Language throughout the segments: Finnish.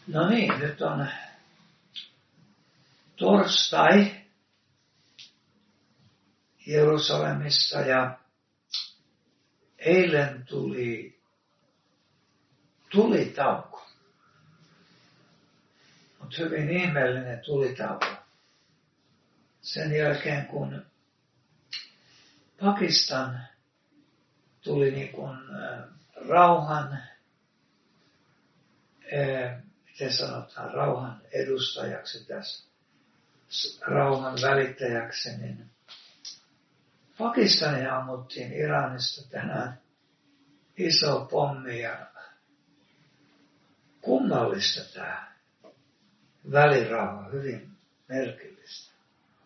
No niin, nyt on torstai Jerusalemissa ja eilen tuli tulitauko. Mutta hyvin ihmeellinen tulitauko. Sen jälkeen kun Pakistan tuli niin kuin rauhan, miten sanotaan, rauhan edustajaksi tässä, rauhan välittäjäksi, niin Pakistania ammuttiin Iranista tänään iso pommi ja kummallista tämä välirauha, hyvin merkillistä.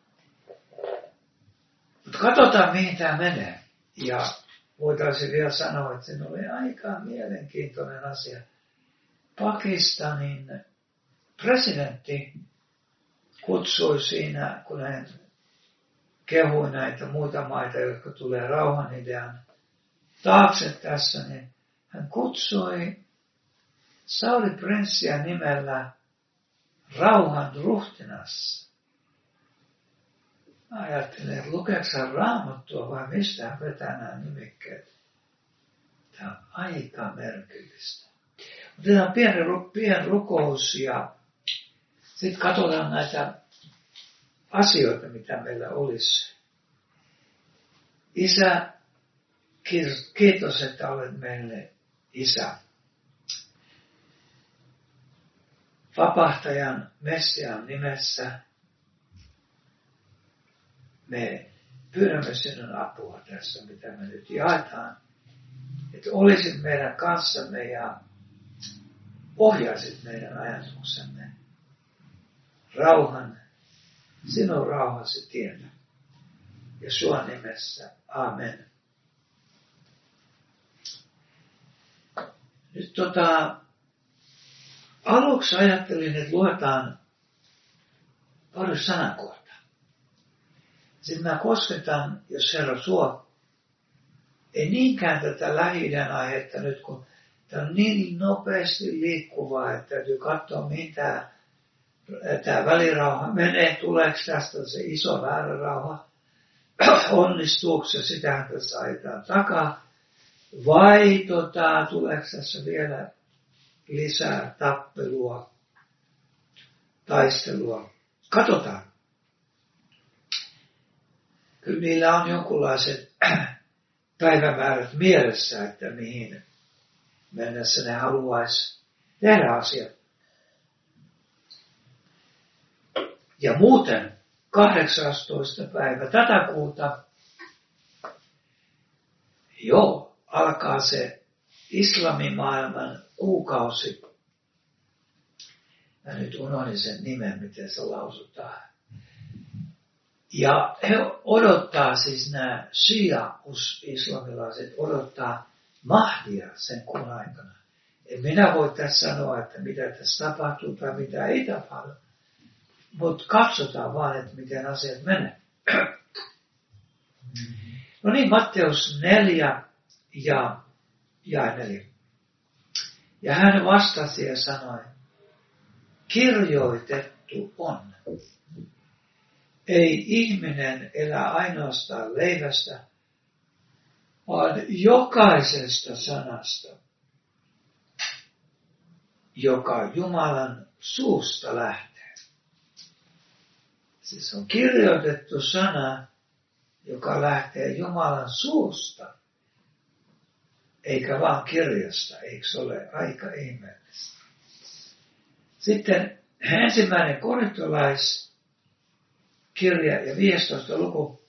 Mutta katsotaan mihin tämä menee. Ja voitaisiin vielä sanoa, että se oli aika mielenkiintoinen asia. Pakistanin presidentti kutsui siinä, kun hän kehui näitä muita maita, jotka tulee rauhan idean taakse tässä, niin hän kutsui Saudi-prinssiä nimellä rauhan ruhtinas. Mä ajattelin, että lukeeko hän Raamattua vai mistä hän vetää nämä nimikkeet. Tämä on aika merkillistä. Otetaan pieni rukous ja sitten katsotaan näitä asioita, mitä meillä olisi. Isä, kiitos, että olet meille Isä. Vapahtajan Messiaan nimessä me pyydämme sinun apua tässä, mitä me nyt jaetaan. Että olisit meidän kanssamme ja ohjaisit meidän ajatuksemme rauhan, sinun rauhasi tietä. Ja sua nimessä. Amen. Nyt aluksi ajattelin, että luetaan pari sanakohtaa. Sitten mä kosketan, jos Herra suo, ei niinkään tätä Lähi-idän aihetta nyt, kun tämä on niin nopeasti liikkuvaa, että täytyy katsoa, mihin tämä välirauha menee, tuleeko tästä se iso väärä rauha, onnistuuko se, sitähän tässä ajetaan takaa, vai tuleeko tässä vielä lisää tappelua, taistelua. Katsotaan. Kyllä niillä on jonkunlaiset päivämäärät mielessä, että mihin mennessä ne haluaisi tehdä asiat. Ja muuten 18. päivä tätä kuuta, alkaa se islamimaailman kuukausi. Mä nyt unohdin sen nimen, miten se lausutaan. Ja he odottaa, siis nämä shia-islamilaiset odottaa Mahdia sen kuun aikana. En minä voi tässä sanoa, että mitä tässä tapahtuu tai mitä ei tapahdu. Mutta katsotaan vaan, että miten asiat menee. No niin, Matteus 4 ja 4. Ja hän vastasi ja sanoi, kirjoitettu on. Ei ihminen elä ainoastaan leivästä, vaan jokaisesta sanasta, joka Jumalan suusta lähtee. Siis on kirjoitettu sana, joka lähtee Jumalan suusta, eikä vaan kirjasta, eikö se ole aika ihmeellistä. Sitten 1. Korintolaiskirja ja 15. luku.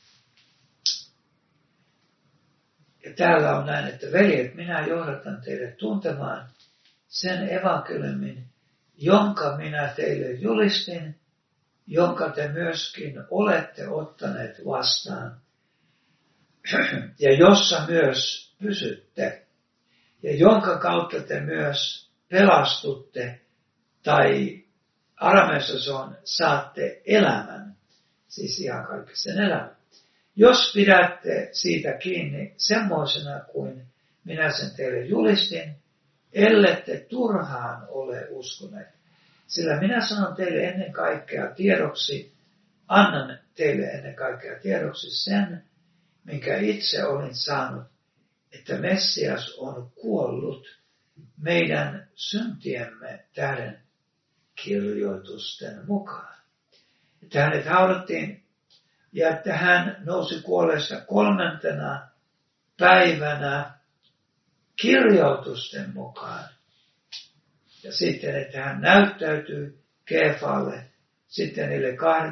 Ja täällä on näin, että veljet, minä johdatan teille tuntemaan sen evankeliumin, jonka minä teille julistin, jonka te myöskin olette ottaneet vastaan, ja jossa myös pysytte, ja jonka kautta te myös pelastutte, tai arameassa se on, saatte elämän, siis ihan kaikki sen elämän. Jos pidätte siitä kiinni semmoisena kuin minä sen teille julistin, ellette turhaan ole uskoneet. Sillä minä sanon teille ennen kaikkea tiedoksi, annan teille ennen kaikkea tiedoksi sen, minkä itse olin saanut, että Messias on kuollut meidän syntiemme tähden kirjoitusten mukaan. Että hänet haudattiin ja että hän nousi kuolleesta 3. päivänä kirjoitusten mukaan. Ja sitten, että hän näyttäytyy Keefalle, sitten niille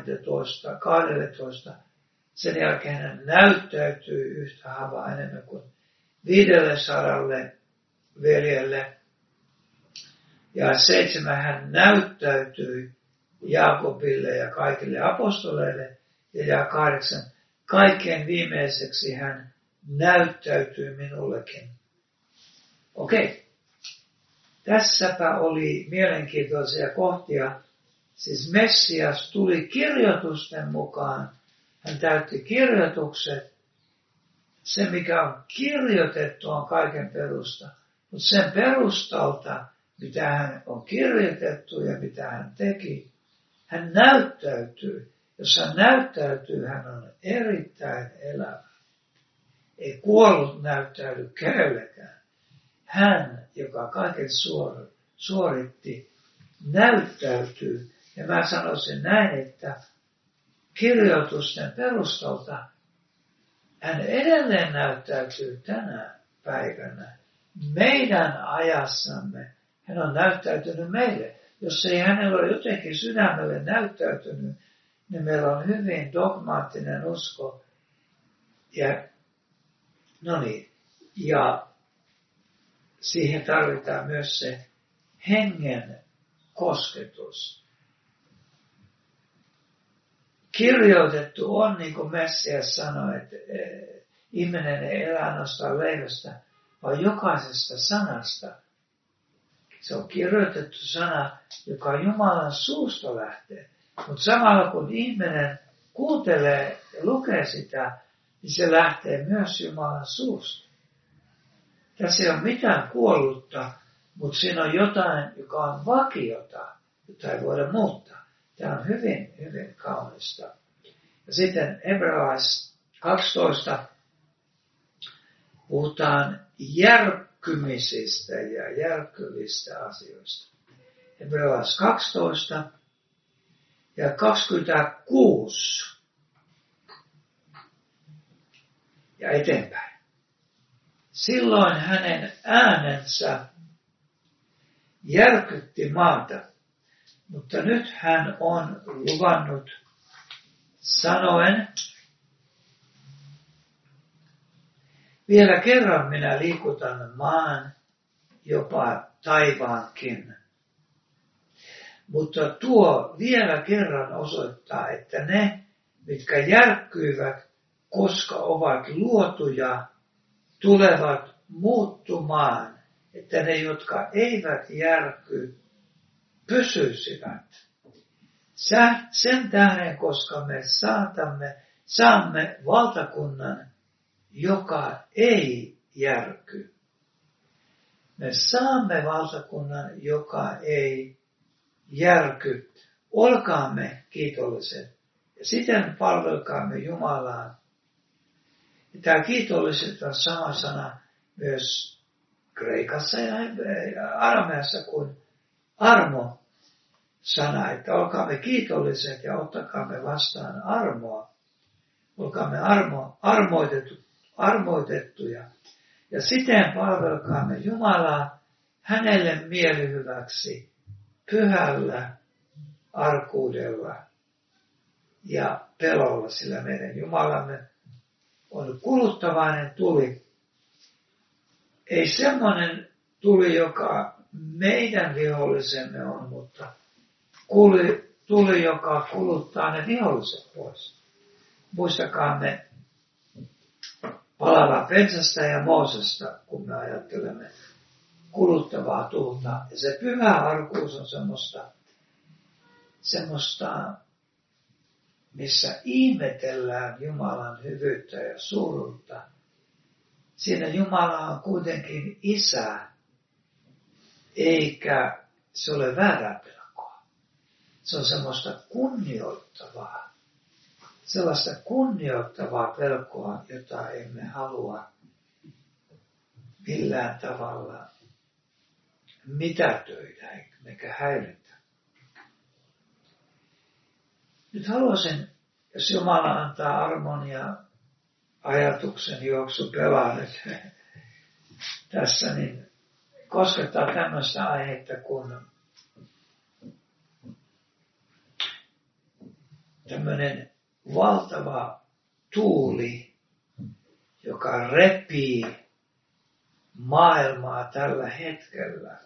12. Sen jälkeen hän näyttäytyy yhtä havaa enemmän kuin 500 veljelle. Ja 7 hän näyttäytyi Jaakobille ja kaikille apostoleille. Ja 8 kaikkein viimeiseksi hän näyttäytyy minullekin. Okei. Tässäpä oli mielenkiintoisia kohtia. Siis Messias tuli kirjoitusten mukaan. Hän täytti kirjoitukset. Se, mikä on kirjoitettu, on kaiken perusta. Mutta sen perustalta, mitä hän on kirjoitettu ja mitä hän teki, hän näyttäytyy. Jos hän näyttäytyy, hän on erittäin elävä. Ei kuollut näyttäydy kenellekään. Hän, joka kaiken suoritti, näyttäytyy. Ja mä sanoisin näin, että kirjoitusten perustalta hän edelleen näyttäytyy tänä päivänä. Meidän ajassamme hän on näyttäytynyt meille. Jos ei hänellä ole jotenkin sydämelle näyttäytynyt, niin meillä on hyvin dogmaattinen usko. Ja siihen tarvitaan myös se hengen kosketus. Kirjoitettu on, niin kuin Messias sanoi, että ihminen ei elä ainoastaan leivästä, vaan jokaisesta sanasta. Se on kirjoitettu sana, joka Jumalan suusta lähtee. Mutta samalla kun ihminen kuuntelee ja lukee sitä, niin se lähtee myös Jumalan suusta. Tässä ei ole mitään kuollutta, mutta siinä on jotain, joka on vakiota, jota ei voida muuttaa. Tämä on hyvin, hyvin kaunista. Ja sitten Hebrealais 12 puhutaan järkkymisistä ja järkkyvistä asioista. Hebrealais 12 ja 26 ja eteenpäin. Silloin hänen äänensä järkytti maata, mutta nyt hän on luvannut sanoen, vielä kerran minä liikutan maan, jopa taivaankin. Mutta tuo vielä kerran osoittaa, että ne, mitkä järkkyivät, koska ovat luotuja, tulevat muuttumaan, että ne, jotka eivät järky, pysyisivät. Sen tähden, koska me saamme valtakunnan, joka ei järky. Me saamme valtakunnan, joka ei järky. Olkaamme kiitolliset ja siten palvelkaamme Jumalaa. Ja tämä kiitolliset on sama sana myös kreikassa ja arameassa kuin armo-sana, että olkaamme kiitolliset ja ottakaamme vastaan armoa. Olkaamme armoitettuja ja siten palvelkaamme Jumalaa hänelle mielihyväksi, pyhällä arkuudella ja pelolla, sillä meidän Jumalamme on kuluttavainen tuli. Ei semmoinen tuli, joka meidän vihollisemme on, mutta tuli, joka kuluttaa ne viholliset pois. Muistakaamme palavaa pensasta ja Moosesta, kun me ajattelemme kuluttavaa tulta. Ja se pyhä arkuus on semmoista, missä ihmetellään Jumalan hyvyyttä ja suuruutta. Siinä Jumala on kuitenkin Isä, eikä se ole väärää pelkoa. Se on semmoista kunnioittavaa. Sellaista kunnioittavaa pelkoa, jota emme halua millään tavalla mitätöidä eikä häiritä. Nyt haluaisin, jos Jumala antaa armon ja ajatuksen juoksu pelaa nyt tässä, niin koskettaa tämmöistä aihetta kuin tämmöinen valtava tuuli, joka repii maailmaa tällä hetkellä.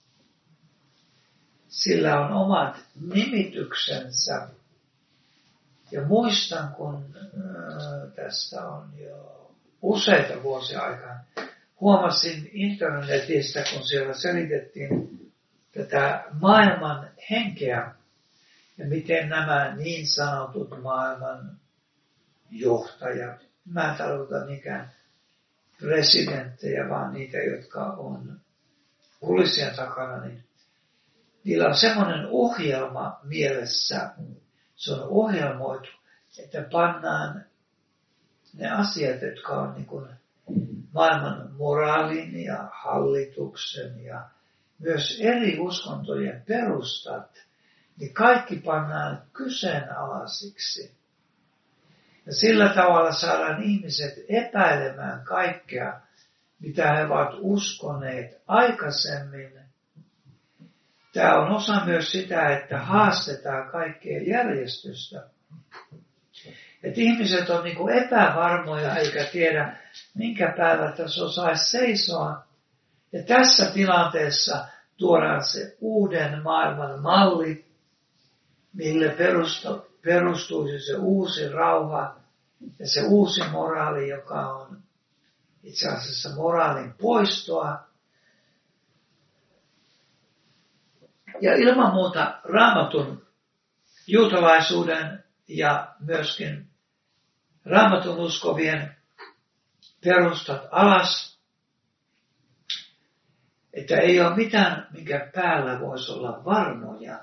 Sillä on omat nimityksensä. Ja muistan, kun tästä on jo useita vuosia aikaan, huomasin internetistä, kun siellä selitettiin tätä maailman henkeä ja miten nämä niin sanotut maailman johtajat, mä en tarkoita mikään presidenttejä, vaan niitä, jotka on kulissien takana, niin niillä on semmoinen ohjelma mielessä, se on ohjelmoitu, että pannaan ne asiat, jotka on niin kuin maailman moraalin ja hallituksen ja myös eri uskontojen perustat, niin kaikki pannaan kyseenalaisiksi. Ja sillä tavalla saadaan ihmiset epäilemään kaikkea, mitä he ovat uskoneet aikaisemmin. Tämä on osa myös sitä, että haastetaan kaikkea järjestystä. Että ihmiset on niin kuin epävarmoja eikä tiedä, minkä päällä tässä osaisi seisoa. Ja tässä tilanteessa tuodaan se uuden maailman malli, mille perustuisi se uusi rauha ja se uusi moraali, joka on itse asiassa moraalin poistoa. Ja ilman muuta Raamatun, juutalaisuuden ja myöskin Raamatun uskovien perustat alas, että ei ole mitään, minkä päällä voisi olla varmoja.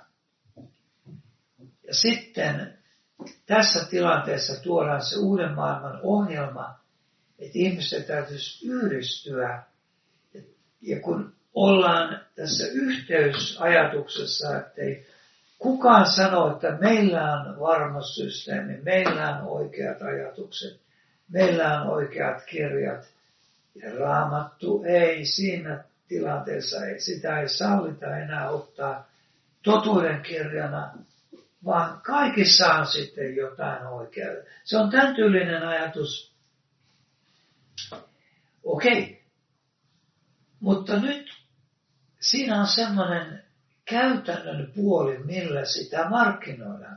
Ja sitten tässä tilanteessa tuodaan se uuden maailman ohjelma, että ihmisten täytyisi yhdistyä. Ja kun ollaan tässä yhteysajatuksessa, että ei kukaan sano, että meillä on varma systeemi, meillä on oikeat ajatukset, meillä on oikeat kirjat. Ja Raamattu ei siinä tilanteessa, sitä ei sallita enää ottaa totuuden kirjana, vaan kaikissa on sitten jotain oikeaa. Se on tämän tyylinen ajatus. Okei. Mutta nyt siinä on semmoinen käytännön puoli, millä sitä markkinoidaan.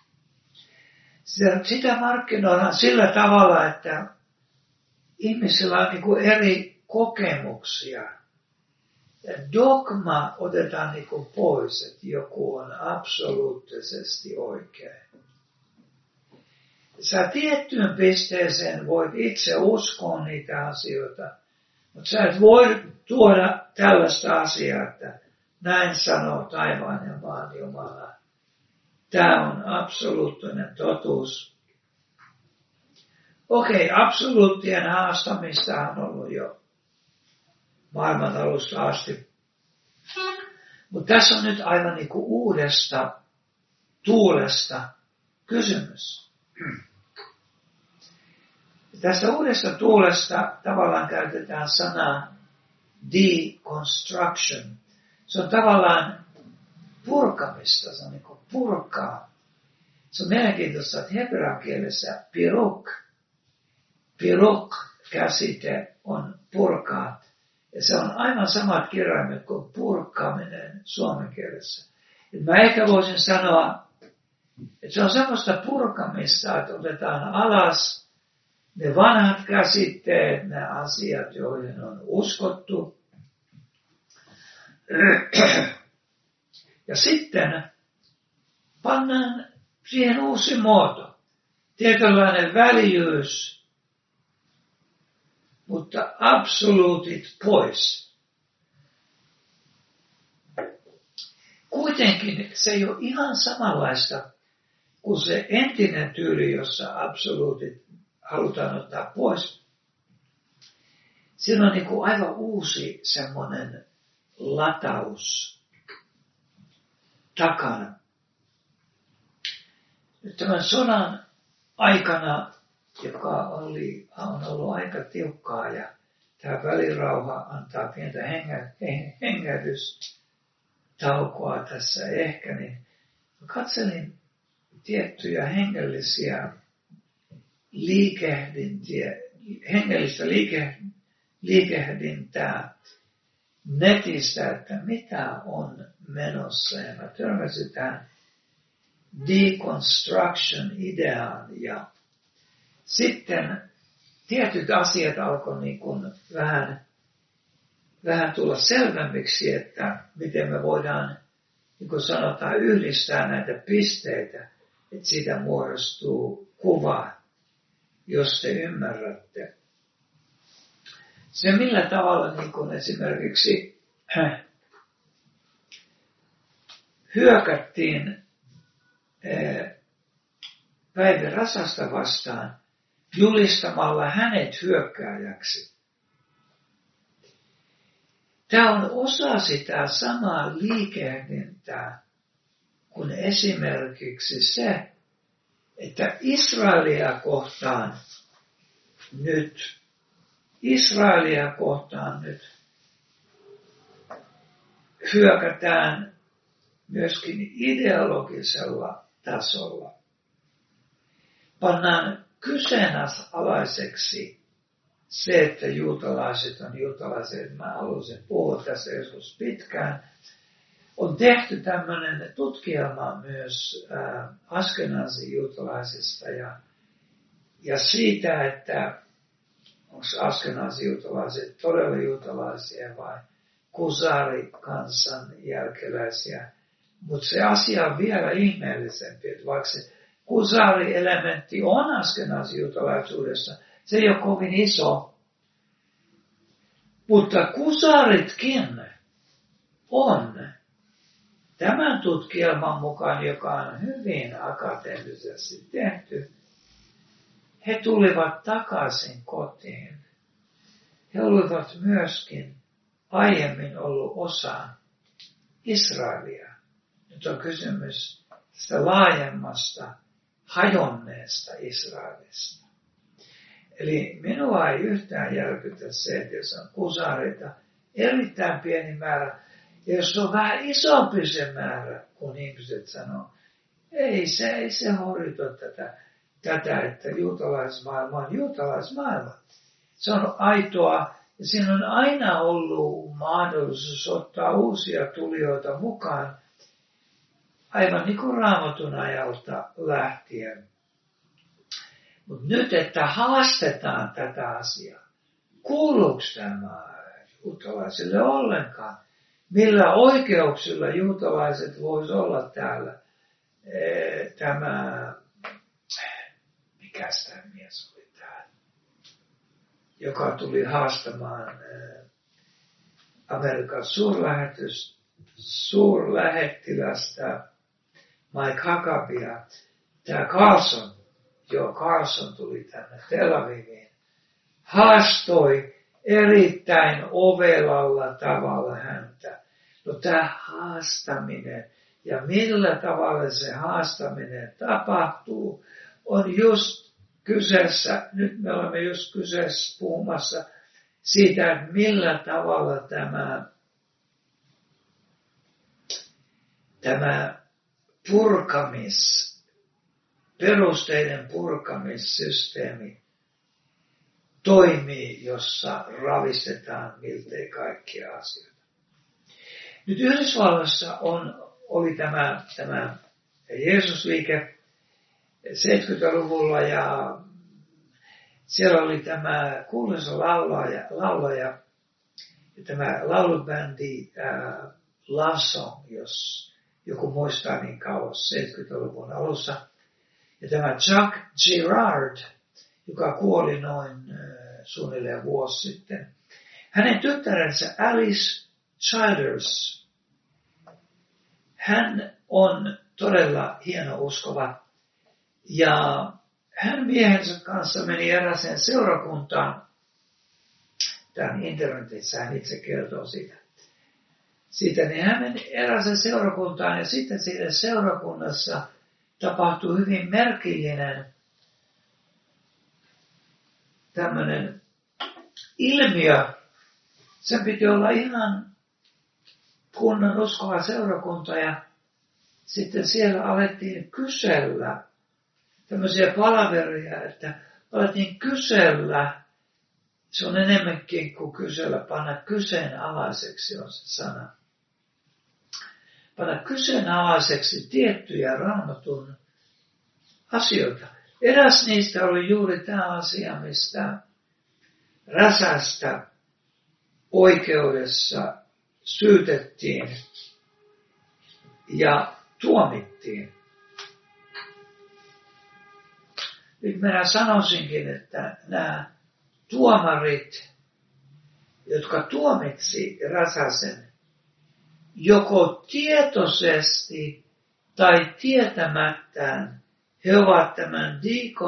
Sitä markkinoidaan sillä tavalla, että ihmisillä on niin kuin eri kokemuksia. Ja dogma otetaan niin kuin pois, että joku on absoluuttisesti oikein. Sä tiettyyn pisteeseen voit itse uskoa niitä asioita, mutta sä et voi tuoda tällaista asiaa, että näin sanoo taivaan ja maan Jumala. Tämä on absoluuttinen totuus. Okei, absoluuttien haastamista on ollut jo maailman alusta asti. Mutta tässä on nyt aivan niin kuin uudesta tuulesta kysymys. Tästä uudesta tuulesta tavallaan käytetään sanaa deconstruction. Se on tavallaan purkamista, se on niin kuin purkaa. Se on mielenkiintoista, että hebrean kielessä piruk-käsite on purkaa. Ja se on aivan samat kirjaimet kuin purkaminen suomen kielessä. Et mä ehkä voisin sanoa, että se on semmoista purkamista, että otetaan alas ne vanhat käsitteet, ne asiat, joihin on uskottu. Ja sitten pannaan siihen uusi muoto. Tietynlainen väljyys, mutta absoluutit pois. kuitenkin se ei ole ihan samanlaista kuin se entinen tyyli, jossa absoluutit halutaan ottaa pois. Siinä on niin kuin aivan uusi semmoinen lataus takana. Nyt tämän sodan aikana, joka on ollut aika tiukkaa ja tämä välirauha antaa pientä hengähdystaukoa tässä ehkä, niin katselin tiettyjä hengellistä liikehdintää netistä, että mitä on menossa. Ja mä törmäsin tähän deconstruction-ideaan ja sitten tietyt asiat alkoi niin kuin vähän tulla selvemmiksi, että miten me voidaan, niin kuin sanotaan, yhdistää näitä pisteitä, että siitä muodostuu kuva, jos te ymmärrätte. Se millä tavalla niin kuin esimerkiksi hyökättiin Päivi Räsästä vastaan julistamalla hänet hyökkääjäksi. Tämä on osa sitä samaa liikehdintää kuin esimerkiksi se, että Israelia kohtaan nyt hyökätään myöskin ideologisella tasolla. Pannaan kyseenalaiseksi se, että juutalaiset on juutalaisia. Mä haluaisin puhua tässä joskus pitkään. On tehty tämmöinen tutkielma myös askenazi-juutalaisista ja siitä, että onko askenazi-juutalaiset todella juutalaisia vai Kusari-kansan jälkeläisiä. Mutta se asia on vielä ihmeellisempi, että vaikka se Kusari-elementti on askenazi-juutalaisuudessa, se ei ole kovin iso. Mutta kusaritkin on tämän tutkielman mukaan, joka on hyvin akateemisesti tehty, he tulivat takaisin kotiin. He olivat myöskin aiemmin ollut osa Israelia. Nyt on kysymys tästä laajemmasta hajonneesta Israelista. Eli minua ei yhtään järkytä se, että jos on kusareita, erittäin pieni määrä, ja jos on vähän isompi se määrä, kun ihmiset sanoo, ei se horjuta tätä, että juutalaismaailma on juutalaismaailma. Se on aitoa, ja siinä on aina ollut mahdollisuus ottaa uusia tulijoita mukaan, aivan niin kuin Raamatun ajalta lähtien. Mutta nyt, että haastetaan tätä asiaa, kuuluuko tämä juutalaisille ollenkaan? Millä oikeuksilla juutalaiset voisivat olla täällä? Tämä, mikäs tämä mies oli täällä, joka tuli haastamaan Amerikan suurlähettilästä Mike Huckabea. Tämä Carlson tuli tänne Tel Aviviin, haastoi erittäin ovelalla tavalla häntä. No tämä haastaminen ja millä tavalla se haastaminen tapahtuu on just kyseessä, nyt me olemme just kyseessä puhumassa siitä, että millä tavalla tämä perusteiden purkamissysteemi toimii, jossa ravistetaan miltei kaikkia asioita. Nyt Yhdysvalloissa oli tämä Jeesusliike 70-luvulla ja siellä oli tämä kuuluisa laulaja ja tämä laulubändi Love Song, jos joku muistaa niin kauas 70-luvun alussa. Ja tämä Chuck Girard, joka kuoli noin suunnilleen vuosi sitten. Hänen tyttärensä Alice Childers, hän on todella hieno uskova. Ja hän miehensä kanssa meni erääseen seurakuntaan. Tämän internetissä hän itse kertoo siitä, niin hän meni erääseen seurakuntaan ja sitten siinä seurakunnassa tapahtui hyvin merkillinen tämmöinen ilmiö. Sen piti olla ihan kunnon uskova seurakunta ja sitten siellä alettiin kysellä tämmöisiä palaveria, että alettiin kysellä. Se on enemmänkin kuin kysellä, panna kyseenalaiseksi on se sana. Panna kyseenalaiseksi tiettyjä Raamatun asioita. Eräs niistä oli juuri tämä asia, mistä Räsästä oikeudessa syytettiin ja tuomittiin. Nyt minä sanoisinkin, että nämä tuomarit, jotka tuomitsi Räsäsen, joko tietoisesti tai tietämättään, he ovat tämän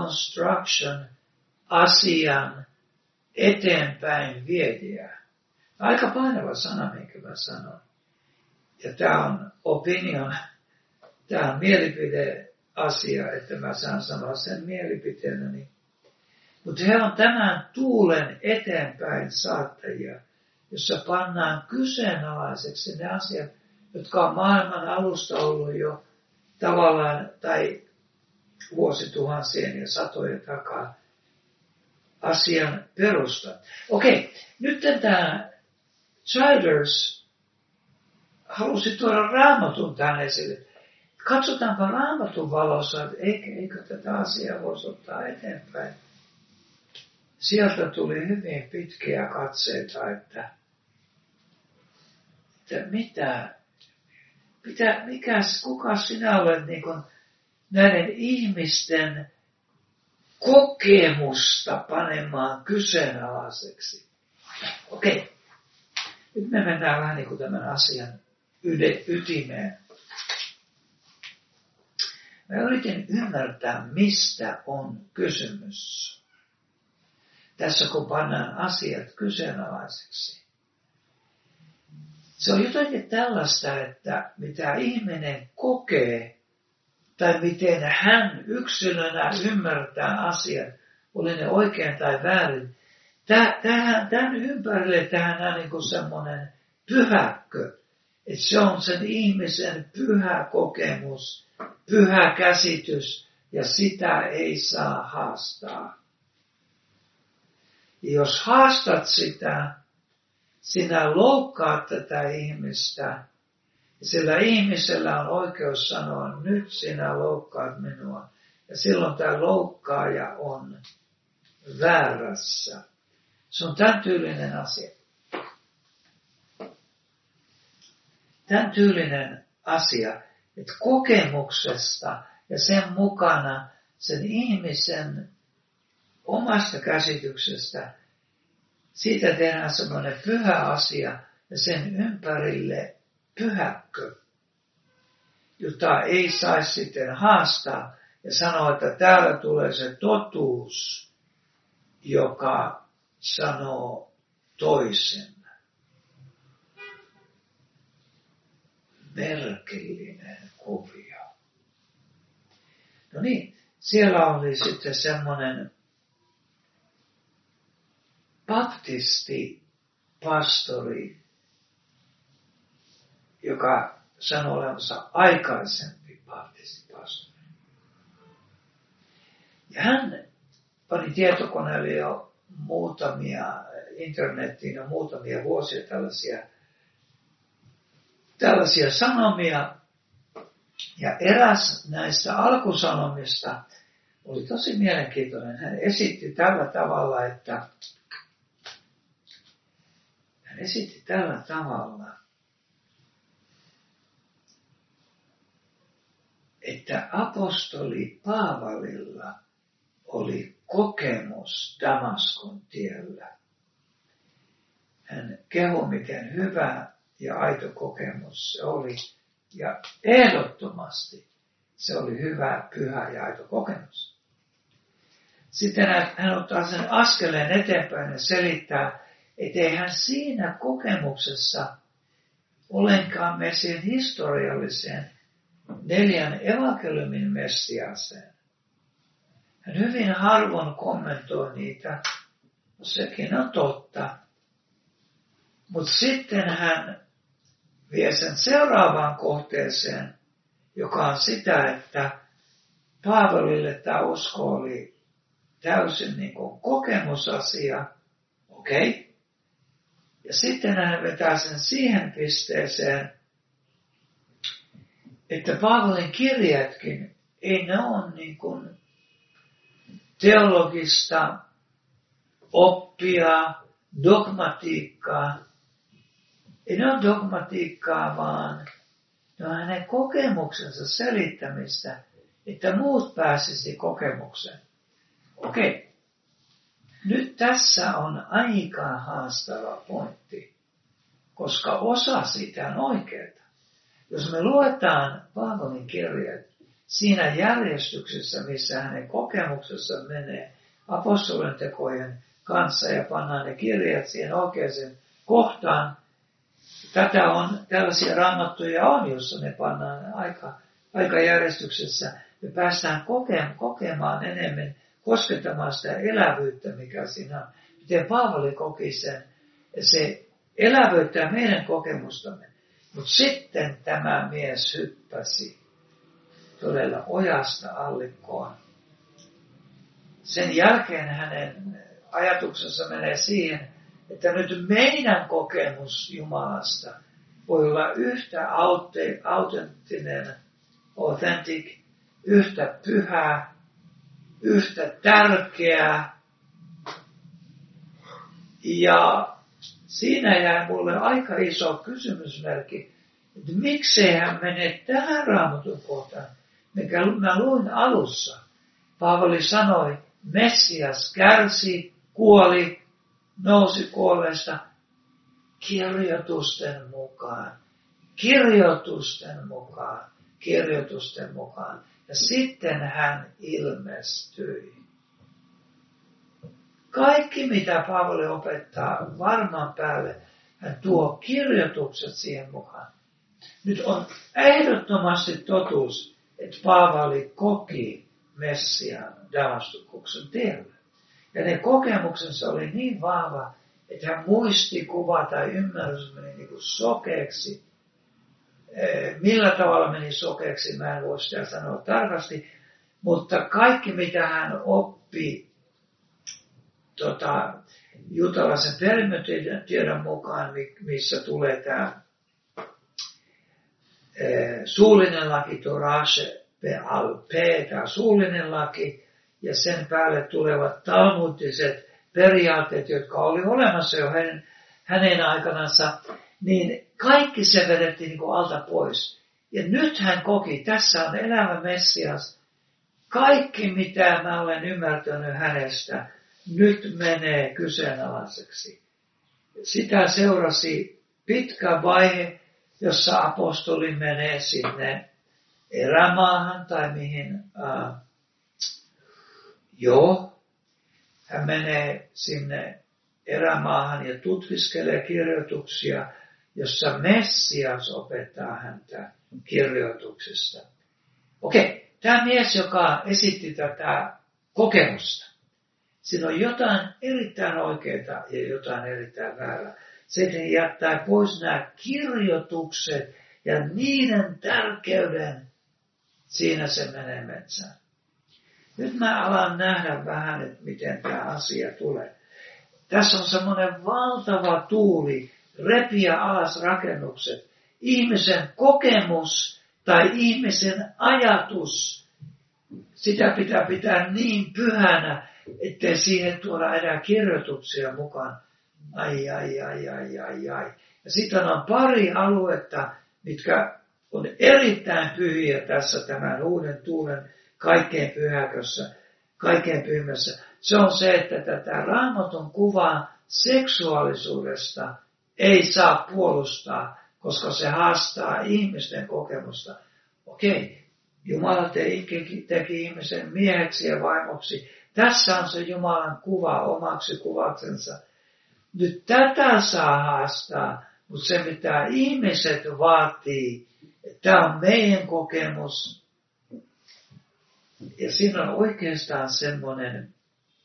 deconstruction-asian eteenpäin viediä. Aika painava sana, minkä mä sanon. Ja tämä on opinion, tämä on mielipideasia, että mä saan sanoa sen mielipiteenäni. Mutta he on tämän tuulen eteenpäin saattajia, jossa pannaan kyseenalaiseksi ne asiat, jotka on maailman alusta ollut jo tavallaan tai vuosituhansien ja satojen takaa asian perusta. Okei, nyt tämä Childers halusi tuoda Raamatun tähän esille. Katsotaanpa Raamatun valossa, että eikö tätä asiaa voisi ottaa eteenpäin. Sieltä tuli hyvin pitkiä katseita, että kuka sinä olet niin kuin näiden ihmisten kokemusta panemaan kyseenalaiseksi. Okei. Nyt me mennään vähän niin kuin tämän asian ytimeen. Mä yritin ymmärtää, mistä on kysymys. Tässä kun pannaan asiat kyseenalaiseksi. Se on jotakin tällaista, että mitä ihminen kokee, tai miten hän yksilönä ymmärtää asiat, oli ne oikein tai väärin. Tämän ympärille tähän niin kuin semmoinen pyhäkkö. Että se on sen ihmisen pyhä kokemus, pyhä käsitys, ja sitä ei saa haastaa. Ja jos haastat sitä, sinä loukkaat tätä ihmistä, ja sillä ihmisellä on oikeus sanoa, nyt sinä loukkaat minua. Ja silloin tämä loukkaaja on väärässä. Se on tämän tyylinen asia. Tämän tyylinen asia, että kokemuksesta ja sen mukana sen ihmisen omasta käsityksestä, siitä tehdään semmoinen pyhä asia ja sen ympärille pyhäkkö, jota ei saisi sitten haastaa ja sanoa, että täällä tulee se totuus, joka sanoo toisen. Merkillinen kuvio. No niin, siellä oli sitten semmoinen baptistipastori, joka sanoi olevansa aikaisempi baptistipastori. Ja hän pani tietokoneelle jo internettiin jo muutamia vuosia tällaisia sanomia. Ja eräs näistä alkusanomista oli tosi mielenkiintoinen. Hän esitti tällä tavalla, että apostoli Paavalilla oli kokemus Damaskon tiellä. Hän kehui, miten hyvä ja aito kokemus se oli. Ja ehdottomasti se oli hyvä, pyhä ja aito kokemus. Sitten hän ottaa sen askeleen eteenpäin ja selittää, ettei hän siinä kokemuksessa ollenkaan mene siihen historialliseen 4 evankeliumin Messiaaseen. Hän hyvin harvoin kommentoi niitä, sekin on totta. Mutta sitten hän vie sen seuraavaan kohteeseen, joka on sitä, että Paavalille tämä usko oli täysin niin kuin kokemusasia. Okei. Ja sitten hän vetää sen siihen pisteeseen, että Paavalin kirjeetkin, ei ne ole niin kuin teologista oppia, dogmatiikkaa. Ei ne ole dogmatiikkaa, vaan ne on hänen kokemuksensa selittämistä, että muut pääsisi kokemukseen. Okei. Nyt tässä on aika haastava pointti, koska osa siitä on oikeaa. Jos me luetaan Paavalin kirjeet siinä järjestyksessä, missä hänen kokemuksensa menee apostolien tekojen kanssa ja pannaan ne kirjeet siihen oikeaan kohtaan, tällaisia raamattuja on, jossa ne pannaan aikajärjestyksessä. Me päästään kokemaan enemmän, koskettamaan sitä elävyyttä, mikä siinä on. Miten Paavali koki sen, se elävöittää meidän kokemustamme. Mutta sitten tämä mies hyppäsi todella ojasta allikkoon. Sen jälkeen hänen ajatuksensa menee siihen, että nyt meidän kokemus Jumalasta voi olla yhtä autenttinen, authentic, yhtä pyhä, yhtä tärkeä. Ja siinä jäi mulle aika iso kysymysmerkki, että miksei hän mene tähän raamatun kohtaan, mikä mä luin alussa. Paavali sanoi, Messias kärsi, kuoli, nousi kuolleesta kirjoitusten mukaan. Kirjoitusten mukaan. Ja sitten hän ilmestyi. Kaikki, mitä Paavali opettaa varmaan päälle, hän tuo kirjoitukset siihen mukaan. Nyt on ehdottomasti totuus, että Paavali koki Messiaan Damaskuksen tiellä. Ja ne kokemuksensa oli niin vahva, että hän muistikuva tai ymmärrys meni niin kuin sokeeksi. Millä tavalla meni sokeeksi, mä en voi sitä sanoa tarkasti, mutta kaikki mitä hän oppi juutalaisen perimätiedon mukaan, missä tulee tämä suullinen laki, Torashe Be'al-Pe, tämä suullinen laki, ja sen päälle tulevat talmudiset periaatteet, jotka oli olemassa jo hänen aikanansa, niin kaikki se vedettiin niin kuin alta pois. Ja nyt hän koki, tässä on elävä Messias, kaikki mitä mä olen ymmärtänyt hänestä, nyt menee kyseenalaiseksi. Sitä seurasi pitkä vaihe, jossa apostoli menee sinne erämaahan tai mihin. Hän menee sinne erämaahan ja tutkiskelee kirjoituksia, jossa Messias opettaa häntä kirjoituksista. Okei, tämä mies, joka esitti tätä kokemusta, siinä on jotain erittäin oikeaa ja jotain erittäin väärää. Se jättää pois nämä kirjoitukset ja niiden tärkeyden, siinä se menee metsään. Nyt mä alan nähdä vähän, että miten tämä asia tulee. Tässä on semmoinen valtava tuuli, repiä alas rakennukset. Ihmisen kokemus tai ihmisen ajatus, sitä pitää pitää niin pyhänä, ettei siihen tuoda enää kirjoituksia mukaan. Ai. Ja sitten on pari aluetta, mitkä on erittäin pyhiä tässä tämän uuden tuulen kaikkein pyhimmässä. Se on se, että tätä Raamatun kuvaa seksuaalisuudesta ei saa puolustaa, koska se haastaa ihmisten kokemusta. Okei, Jumala teki ihmisen mieheksi ja vaimoksi. Tässä on se Jumalan kuva omaksi kuvaksensa. Nyt tätä saa haastaa, mutta se mitä ihmiset vaatii, tämä on meidän kokemus. Ja siinä on oikeastaan semmoinen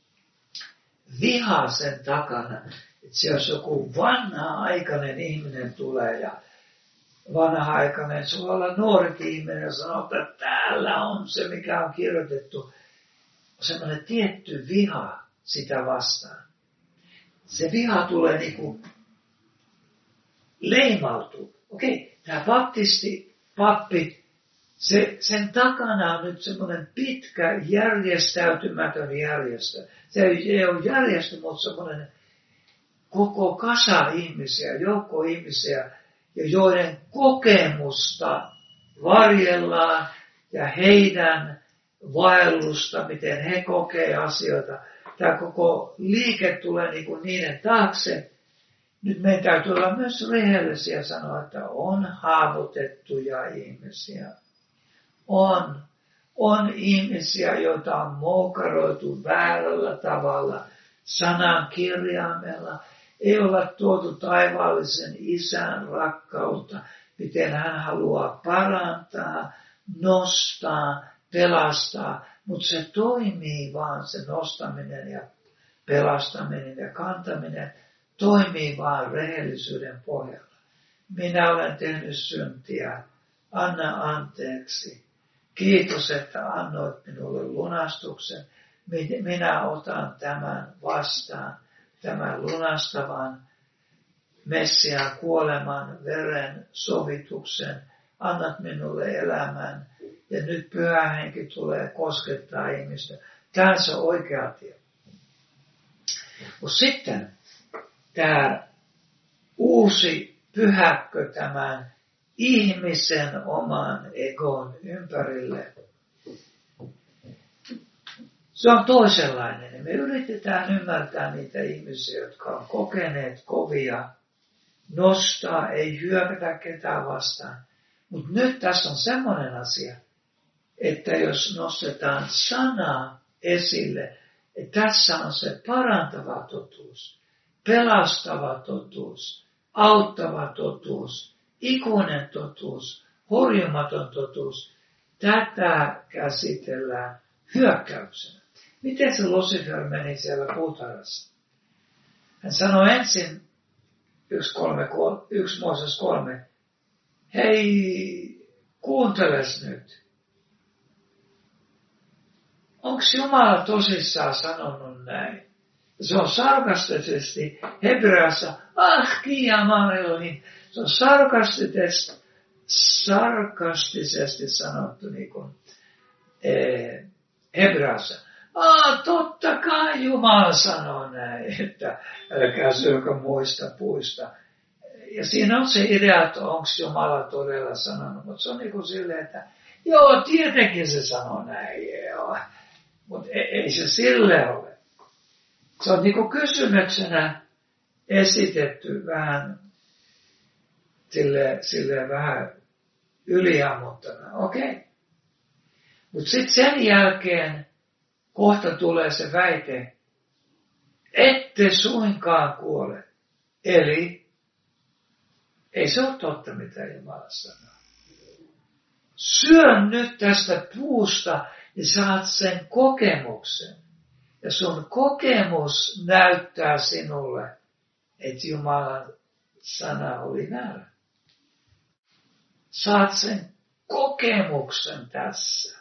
viha sen takana, että jos joku vanha-aikainen ihminen tulee ja vanha-aikainen, se voi olla nuorikin ihminen ja sanoo, että täällä on se, mikä on kirjoitettu, semmoinen tietty viha sitä vastaan. Se viha tulee niinku leimautuu. Okei, tämä pappi, sen takana on nyt semmoinen pitkä järjestäytymätön järjestö. Se ei ole järjestö, mutta semmoinen koko kasa ihmisiä, joukko ihmisiä, joiden kokemusta varjellaan ja heidän vaellusta, miten he kokee asioita. Tämä koko liike tulee niin niiden taakse. Nyt meidän täytyy olla myös rehellisiä sanoa, että on haavoitettuja ihmisiä. On ihmisiä, joita on moukaroitu väärällä tavalla, sanan kirjaimella. Ei olla tuotu taivaallisen isän rakkautta, miten hän haluaa parantaa, nostaa, pelastaa. Mutta se toimii vaan, se nostaminen ja pelastaminen ja kantaminen toimii vaan rehellisyyden pohjalla. Minä olen tehnyt syntiä, anna anteeksi. Kiitos, että annoit minulle lunastuksen. Minä otan tämän vastaan, tämän lunastavan Messiaan kuoleman, veren, sovituksen. Annat minulle elämän ja nyt Pyhä Henki tulee koskettaa ihmistä. Tämä on se oikea tie. Mutta sitten tämä uusi pyhäkkö tämän ihmisen oman egon ympärille. Se on toisenlainen. Me yritetään ymmärtää niitä ihmisiä, jotka on kokeneet kovia, nostaa, ei hyökätä ketään vastaan. Mutta nyt tässä on semmoinen asia, että jos nostetaan sana esille, että tässä on se parantava totuus, pelastava totuus, auttava totuus, ikuinen totuus, horjumaton totuus, tätä käsitellään hyökkäyksenä. Miten se Lucifer meni siellä puutarhassa? Hän sanoi ensin 1 Mooses 3, hei, kuunteles nyt. Onko Jumala tosissaan sanonut näin? Se on sarkastisesti hebreassa, kiamarelin. Se on sarkastisesti sanottu niin kuin hebreassa. Totta kai Jumala sanoo näin, että älkää syökö muista puista. Ja siinä on se idea, että onko Jumala todella sanonut, mutta se on niin kuin silleen, että joo, tietenkin se sanoo näin, joo. Mutta ei se sille ole. Se on niin kuin kysymyksenä esitetty vähän sille vähän yliammuttuna. Okei. Mutta sitten sen jälkeen kohta tulee se väite, ette suinkaan kuole. Eli ei se ole totta, mitä Jumala sanoo. Syö nyt tästä puusta ja saat sen kokemuksen. Ja sun kokemus näyttää sinulle, että Jumalan sana oli väärä. Saat sen kokemuksen tässä.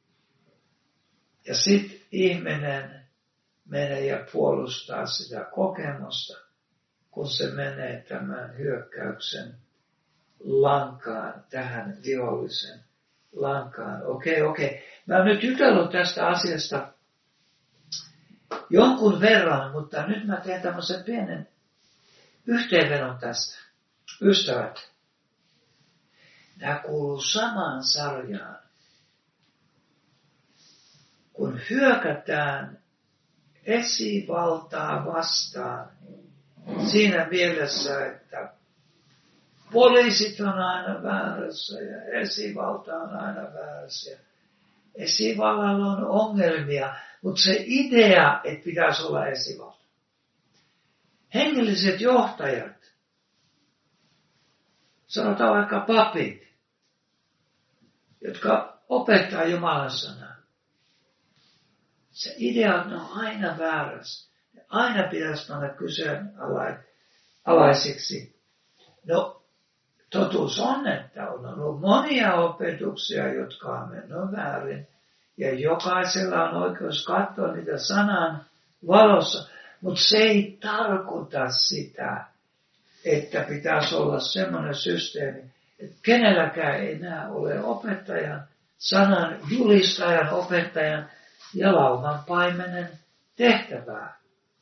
Ja sit ihminen menee ja puolustaa sitä kokemusta, kun se menee tämän hyökkäyksen lankaan, tähän vihollisen lankaan. Okei. Mä oon nyt jutellut tästä asiasta jonkun verran, mutta nyt mä teen tämmöisen pienen yhteenvedon tästä. Ystävät, nämä kuuluu samaan sarjaan. Kun hyökätään esivaltaa vastaan siinä mielessä, että poliisit on aina väärässä ja esivalta on aina väärässä. Esivallalla on ongelmia, mutta se idea, että pitäisi olla esivalta. Hengelliset johtajat, sanotaan vaikka papit, jotka opettaa Jumalan sanaa. Se idea, että ne on aina väärässä. Aina pitäisi panna kyseenalaisiksi. No, totuus on, että on ollut monia opetuksia, jotka on mennyt väärin. Ja jokaisella on oikeus katsoa niitä sanan valossa. Mutta se ei tarkoita sitä, että pitäisi olla semmoinen systeemi, että kenelläkään ei enää ole opettajan, sanan julistajan, opettajan ja lauman paimenen tehtävää.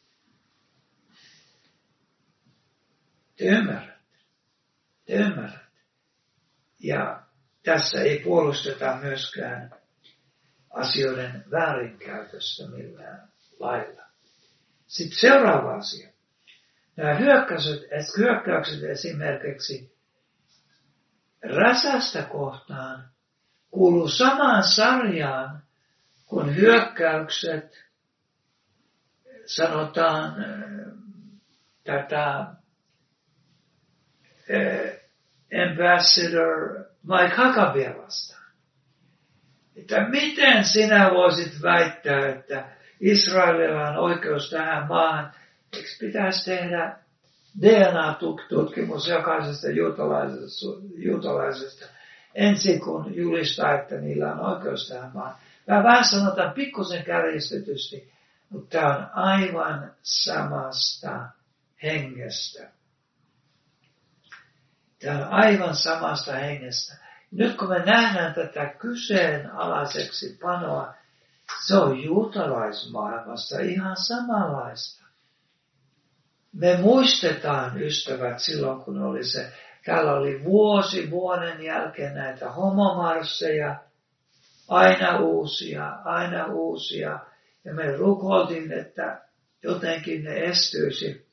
Te ymmärrätte. Ja tässä ei puolusteta myöskään asioiden väärinkäytöstä millään lailla. Sitten seuraava asia. Nämä hyökkäykset esimerkiksi räsästä kohtaan kuuluu samaan sarjaan kuin hyökkäykset, sanotaan tätä ambassador Mike Huckabea vastaan. Että miten sinä voisit väittää, että Israelilla on oikeus tähän maahan? Eikö pitäisi tehdä DNA-tutkimus jokaisesta juutalaisesta ensin kun julistaa, että niillä on oikeus tähän maahan? Mä vähän sanotaan pikkusen kärjistetysti, mutta tämä on aivan samasta hengestä. Tämä on aivan samasta hengestä. Nyt kun me nähdään tätä kyseenalaiseksi panoa, se on juutalaismaailmassa ihan samanlaista. Me muistetaan, ystävät, silloin kun oli täällä oli vuoden jälkeen näitä homomarsseja, aina uusia, ja me rukoiltiin, että jotenkin ne estyisi.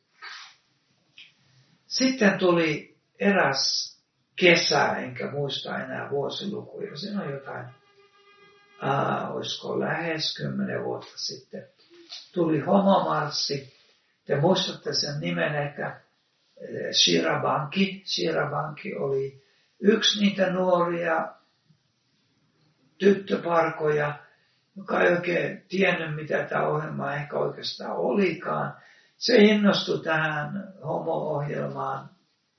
Sitten tuli eräs kesä, enkä muista enää vuosilukuja, siinä on jotain, olisiko lähes 10 vuotta sitten, tuli homomarssi. Te muistatte sen nimen ehkä, Shira Banki. Shira Banki oli yksi niitä nuoria tyttöparkoja, joka ei oikein tiennyt, mitä tämä ohjelma ehkä oikeastaan olikaan. Se innostui tähän homo-ohjelmaan.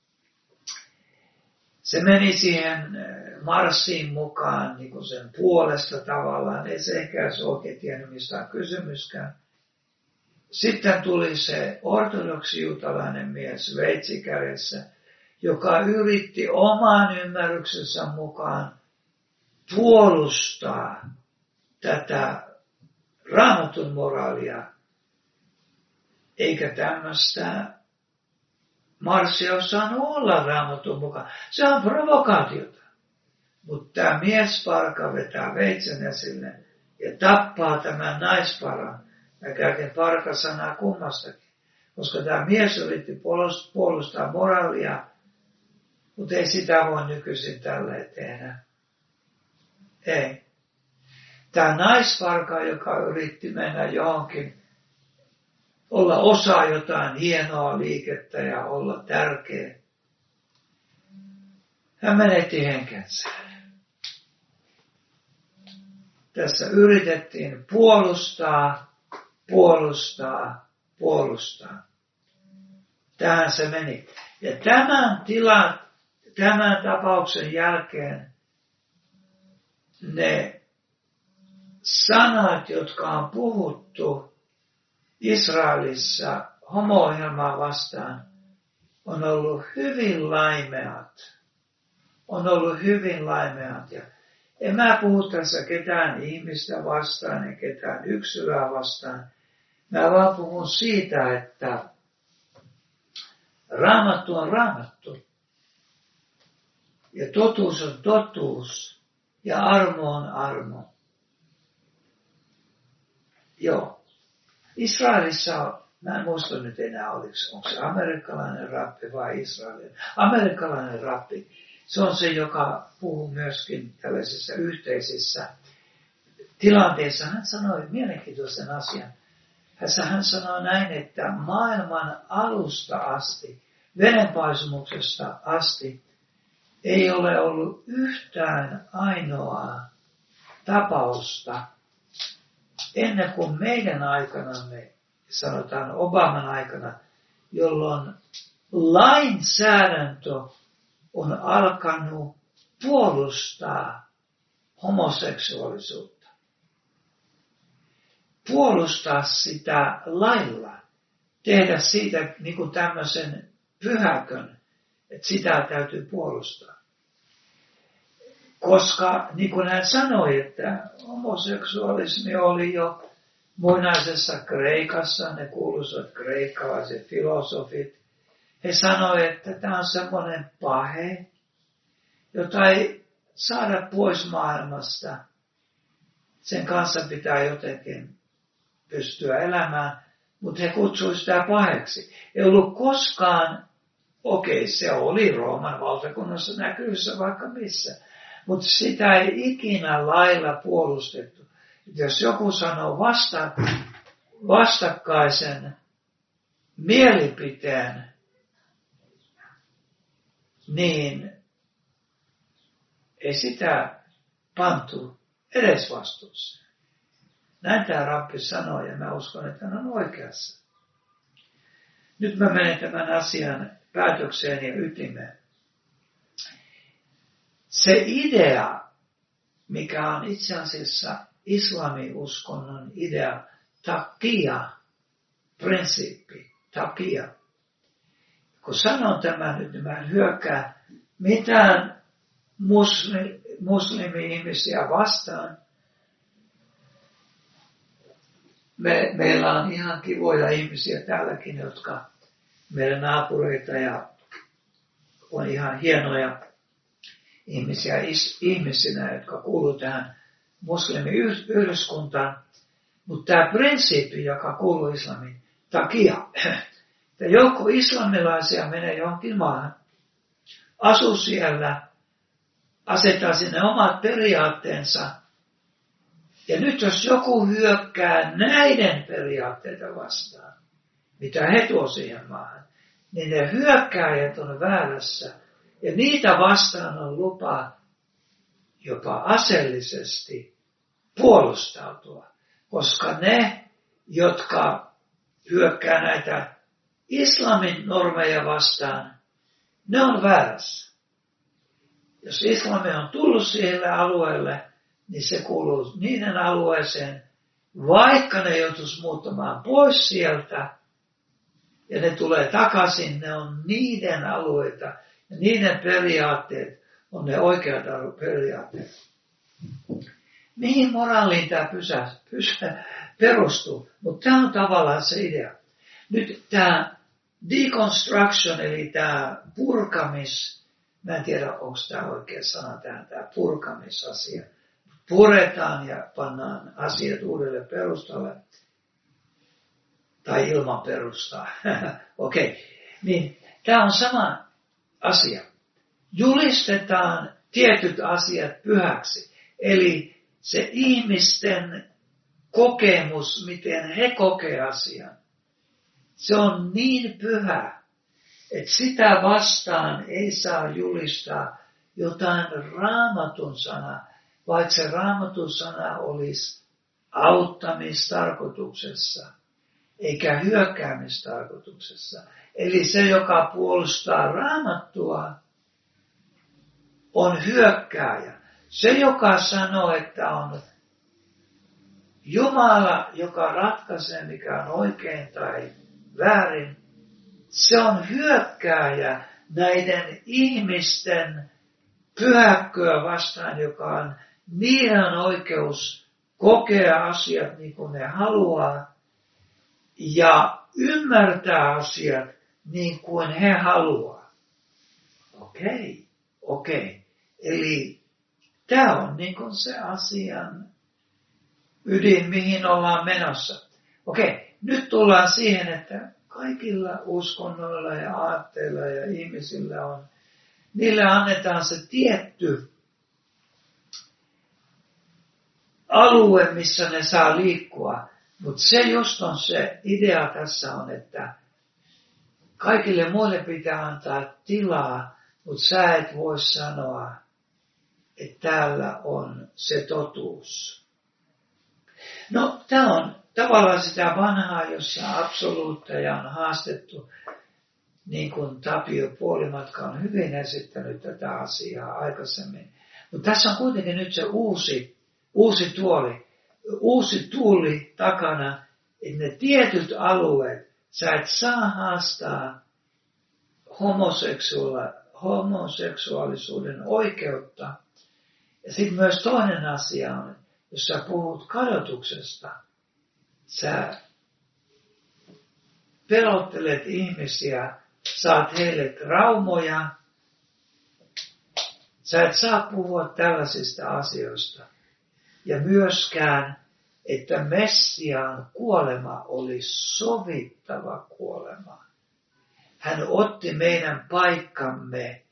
Se meni siihen marssiin mukaan niin kuin sen puolesta tavallaan. Ei se ehkä edes oikein tiennyt, mistä on kysymyskään. Sitten tuli se ortodoksi-juutalainen mies veitsikädessä, joka yritti oman ymmärryksensä mukaan puolustaa tätä Raamatun moraalia, eikä tämmöistä marssia ole saanut olla Raamatun mukaan. Se on provokaatiota. Mutta tämä miesparka vetää veitsen esille ja tappaa tämän naisparan. Mä käytin parka-sanaa kummastakin, koska tämä mies yritti puolustaa moraalia, mutta ei sitä voi nykyisin tälleen tehdä. Ei. Tämä naisparka, joka yritti mennä johonkin, olla osa jotain hienoa liikettä ja olla tärkeä, hän menetti henkensä. Tässä yritettiin puolustaa. Tähän se meni. Ja tämän tapauksen jälkeen ne sanat, jotka on puhuttu Israelissa homo-ohjelmaa vastaan, on ollut hyvin laimeat. Ja en mä puhu tässä ketään ihmistä vastaan ja ketään yksilöä vastaan. Mä vaan puhun siitä, että Raamattu on Raamattu. Ja totuus on totuus. Ja armo on armo. Joo. Israelissa Mä en muista nyt enää, onko se amerikkalainen rappi vai israelilainen. Amerikkalainen rappi, se on se, joka puhuu myöskin tällaisissa yhteisissä tilanteissa. Hän sanoi mielenkiintoisen asian. Hän sanoi näin, että maailman alusta asti, vedenpaisumuksesta asti, ei ole ollut yhtään ainoaa tapausta ennen kuin meidän aikanamme, sanotaan Obaman aikana, jolloin lainsäädäntö on alkanut puolustaa homoseksuaalisuutta. Puolustaa sitä lailla. Tehdä siitä niin kuin tämmöisen pyhäkön, että sitä täytyy puolustaa. Koska niin kuin hän sanoi, että homoseksuaalismi oli jo muinaisessa Kreikassa, ne kuuluisat kreikkalaiset filosofit. He sanoivat, että tämä on semmoinen pahe, jota ei saada pois maailmasta. Sen kanssa pitää jotenkin pystyä elämään, mutta he kutsuivat sitä paheksi. Ei ollut koskaan, se oli Rooman valtakunnassa näkyvissä vaikka missä, mutta sitä ei ikinä lailla puolustettu. Jos joku sanoo vastakkaisen mielipiteen, niin ei sitä pantu edes vastuuseen. Näin tämä rappi sanoi ja mä uskon, että hän on oikeassa. Nyt mä menen tämän asian päätökseen ja ytimeen. Se idea, mikä on itse asiassa islamiuskonnon idea, takia, prinsiippi, takia. Kun sanon tämän nyt, niin mä en hyökkää mitään muslimi-ihmisiä vastaan. Meillä on ihan kivoja ihmisiä täälläkin, jotka meidän naapureita ja on ihan hienoja ihmisiä ihmisinä, jotka kuuluvat tähän muslimiyhdyskuntaan. Mutta tämä prinsiippi, joka kuuluu islamin takia, että joku islamilaisia menee johonkin maahan, asuu siellä, asettaa sinne omat periaatteensa. Ja nyt jos joku hyökkää näiden periaatteita vastaan, mitä he tuo siihen maahan, niin ne hyökkääjät on väärässä. Ja niitä vastaan on lupa jopa aseellisesti puolustautua. Koska ne, jotka hyökkää näitä islamin normeja vastaan, ne on väärässä. Jos islami on tullut sille alueelle, niin se kuuluu niiden alueeseen, vaikka ne joutuisi muuttamaan pois sieltä, ja ne tulee takaisin, ne on niiden alueita, ja niiden periaatteet on ne oikeat periaatteet. Mihin moraaliin tämä perustuu? Mutta tämä on tavallaan se idea. Nyt tämä deconstruction, eli tämä purkamis, mä en tiedä, onko tämä oikea sana tähän, tämä purkamisasia. Puretaan ja pannaan asiat uudelle perustalle. Tai ilman perustaa. Okei. Niin, tämä on sama asia. Julistetaan tietyt asiat pyhäksi. Eli se ihmisten kokemus, miten he kokee asian, se on niin pyhä, että sitä vastaan ei saa julistaa jotain raamatun sanaa, vaikka se raamatun sana olisi auttamistarkoituksessa, eikä hyökkäämistarkoituksessa. Eli se, joka puolustaa raamattua, on hyökkääjä. Se, joka sanoo, että on Jumala, joka ratkaisee, mikä on oikein tai väärin, se on hyökkääjä näiden ihmisten pyhäkköä vastaan, joka on niiden oikeus kokea asiat niin kuin ne haluaa ja ymmärtää asiat niin kuin he haluaa. Okei. Eli tämä on niin kuin se asian ydin, mihin ollaan menossa. nyt tullaan siihen, että kaikilla uskonnoilla ja aatteilla ja ihmisillä on, niille annetaan se tietty alue, missä ne saa liikkua. Mutta se just on se idea tässä on, että kaikille muille pitää antaa tilaa, mutta sä et voi sanoa, että täällä on se totuus. No, tämä on tavallaan sitä vanhaa, jossa absoluutteja on haastettu, niin kuin Tapio Puolimatka on hyvin esittänyt tätä asiaa aikaisemmin. Mutta tässä on kuitenkin nyt se uusi tuuli takana, että ne tietyt alueet, sä et saa haastaa homoseksuaalisuuden oikeutta. Ja sitten myös toinen asia on, jos sä puhut kadotuksesta, sä pelottelet ihmisiä, saat heille traumoja, sä et saa puhua tällaisista asioista. Ja myöskään, että Messiaan kuolema oli sovittava kuolema. Hän otti meidän paikkamme,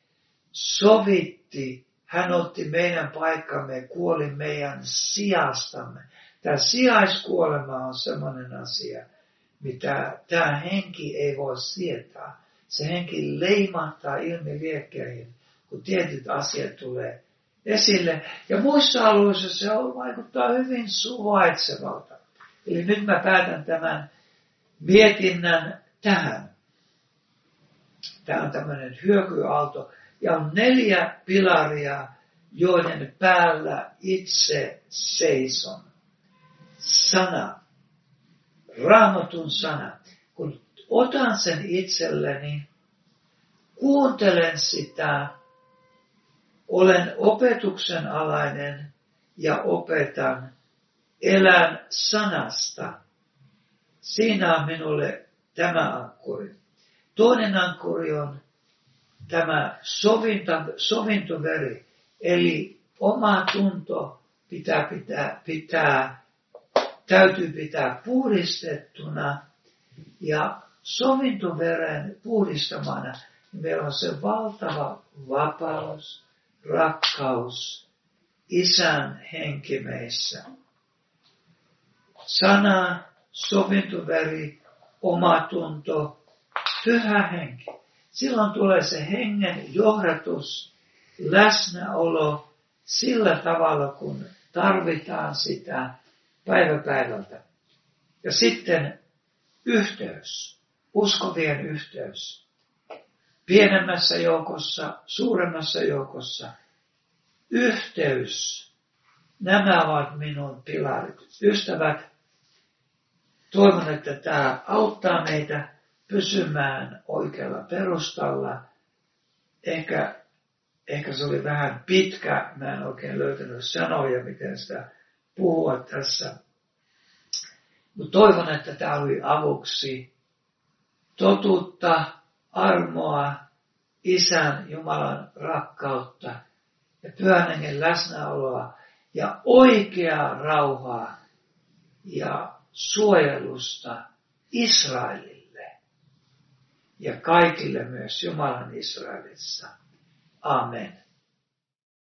hän otti meidän paikkamme, kuoli meidän sijastamme. Tämä sijaiskuolema on sellainen asia, mitä tämä henki ei voi sietää. Se henki leimahtaa ilmiliekkeihin, kun tietyt asiat tulee esille. Ja muissa alueissa se vaikuttaa hyvin suvaitsevalta. Eli nyt mä päätän tämän mietinnän tähän. Tämä on tämmöinen hyökyaalto. Ja on 4 pilaria, joiden päällä itse seison. Sana. Raamatun sana. Kun otan sen itselleni, kuuntelen sitä, olen opetuksen alainen ja opetan, elän sanasta. Siinä on minulle tämä ankkuri. Toinen ankkuri on tämä sovintoveri, eli oma tunto täytyy pitää puhdistettuna ja sovintoveren puhdistamana. Meillä on se valtava vapaus, rakkaus, Isän henki meissä. Sana, sovintoveri, omatunto, pyhä henki. Silloin tulee se hengen johdatus, läsnäolo sillä tavalla, kun tarvitaan sitä päivä päivältä. Ja sitten yhteys, uskovien yhteys. Pienemmässä joukossa, suuremmassa joukossa. Yhteys. Nämä ovat minun pilarit. Ystävät, toivon, että tämä auttaa meitä pysymään oikealla perustalla. Ehkä se oli vähän pitkä. Mä en oikein löytänyt sanoja, miten sitä puhua tässä. Mutta toivon, että tämä oli avuksi totuutta, armoa, Isän Jumalan rakkautta ja Pyhän Hengen läsnäoloa ja oikeaa rauhaa ja suojelusta Israelille ja kaikille myös Jumalan Israelissa. Amen.